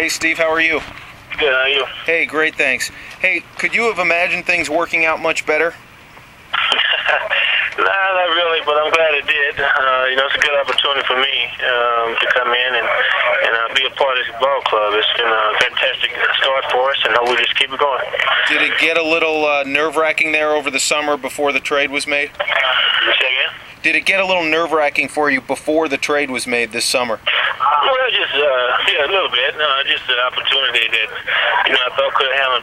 Hey Steve, how are you? Good, how are you? Hey, great, thanks. Hey, could you have imagined things working out much better? Nah, not really, but I'm glad it did. It's a good opportunity for me to come in and be a part of this ball club. It's been a fantastic start for us, and we just keep it going. Did it get a little nerve-wracking there over the summer before the trade was made? Say again? Did it get a little nerve-wracking for you before the trade was made this summer? Well, just a little bit. Just an opportunity that I thought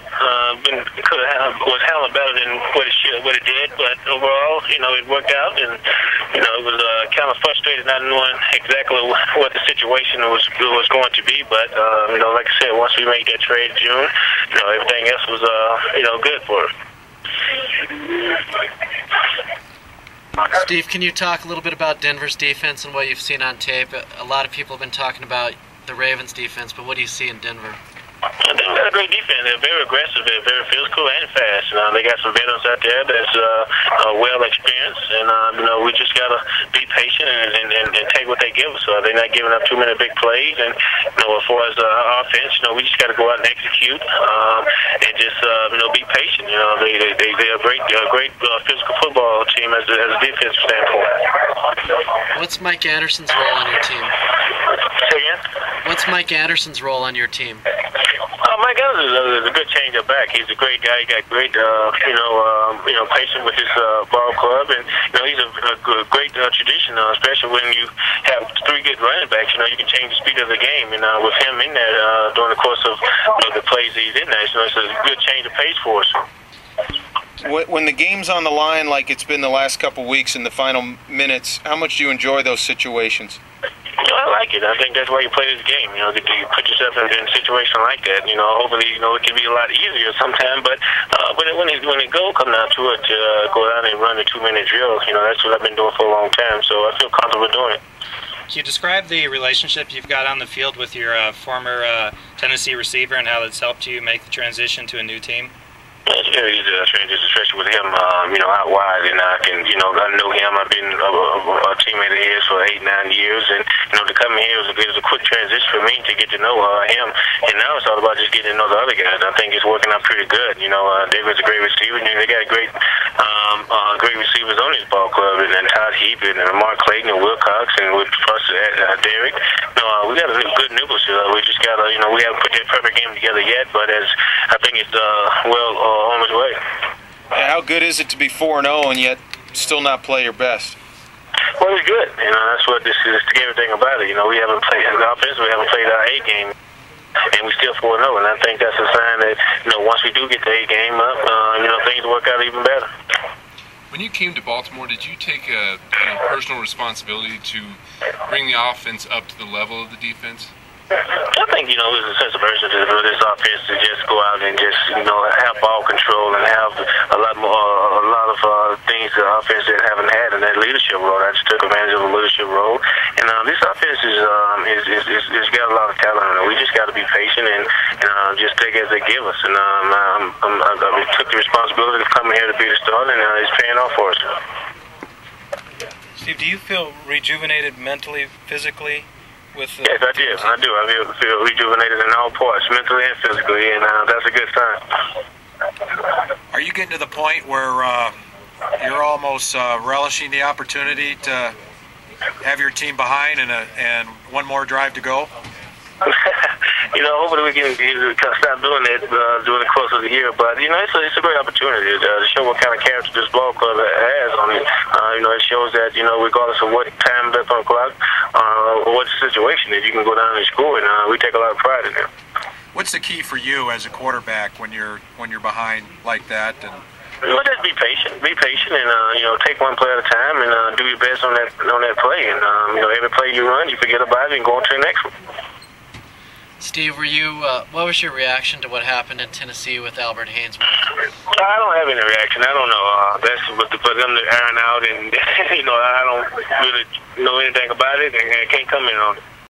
was handled better than what it did. But overall, it worked out, and it was kind of frustrating not knowing exactly what the situation was going to be. But like I said, once we made that trade in June, everything else was good for us. Steve, can you talk a little bit about Denver's defense and what you've seen on tape? A lot of people have been talking about the Ravens' defense, but what do you see in Denver? They've got a great defense. They're very aggressive. They're very physical and fast. They got some veterans out there that's well experienced, and we just gotta be patient and take what they give us. They're not giving up too many big plays, and as far as our offense, we just gotta go out and execute and just be patient. They're a great physical football team as a defensive standpoint. What's Mike Anderson's role on your team? Say again? What's Mike Anderson's role on your team? Mike Anderson is a good change-up back. He's a great guy. He got great, patience with his ball club, and he's a great tradition, especially when you have three good running backs. You can change the speed of the game, and with him in there during the course of the plays he's in there, it's a good change of pace for us. When the game's on the line, like it's been the last couple weeks in the final minutes, how much do you enjoy those situations? I like it. I think that's why you play this game. You put yourself in a situation like that. Hopefully, it can be a lot easier sometimes. But when the goal comes down to it, to go down and run the 2-minute drill, that's what I've been doing for a long time. So I feel comfortable doing it. Can you describe the relationship you've got on the field with your former Tennessee receiver and how that's helped you make the transition to a new team? It's very easy to transition, especially with him, out wide, and I know him. I've been a teammate of his for 8-9 years, and to come in here was a quick transition for me to get to know him. And now it's all about just getting to know the other guys. I think it's working out pretty good. David's a great receiver, and they got great receivers on this ball club, and Todd Heap and Mark Clayton and Wilcox, and with Derek. We got a good nucleus. We just got we haven't put that perfect game together yet, but as I think it's on its way. How good is it to be 4-0 and yet still not play your best? Well, it's good. That's what this is the game thing about it. We haven't played the offense. We haven't played our A game, and we still 4-0. And I think that's a sign that once we do get the A game up, things work out even better. When you came to Baltimore, did you take a personal responsibility to bring the offense up to the level of the defense? I think, there's a sense of urgency for this offense to just go out and just, have ball control and have a lot of things the offense that haven't had in that leadership role. I just took advantage of a leadership role. And this offense is got a lot of talent in it. We just got to be patient and just take it as they give us. And I took the responsibility of coming here to be the starter, and it's paying off for us. Steve, do you feel rejuvenated mentally, physically? Yes, I do. I feel rejuvenated in all parts, mentally and physically, and that's a good sign. Are you getting to the point where you're almost relishing the opportunity to have your team behind and one more drive to go? Hopefully we can stop doing that during the course of the year. But it's a great opportunity to show what kind of character this ball club has on it. It shows that regardless of what time left on the clock or what the situation is, you can go down and score, and we take a lot of pride in it. What's the key for you as a quarterback when you're behind like that? And just be patient, and take one play at a time, and do your best on that play. And every play you run, you forget about it and go on to the next one. Steve, what was your reaction to what happened in Tennessee with Albert Haynesworth? I don't have any reaction. I don't know. That's for them to iron out, and I don't really know anything about it, and I can't comment on it.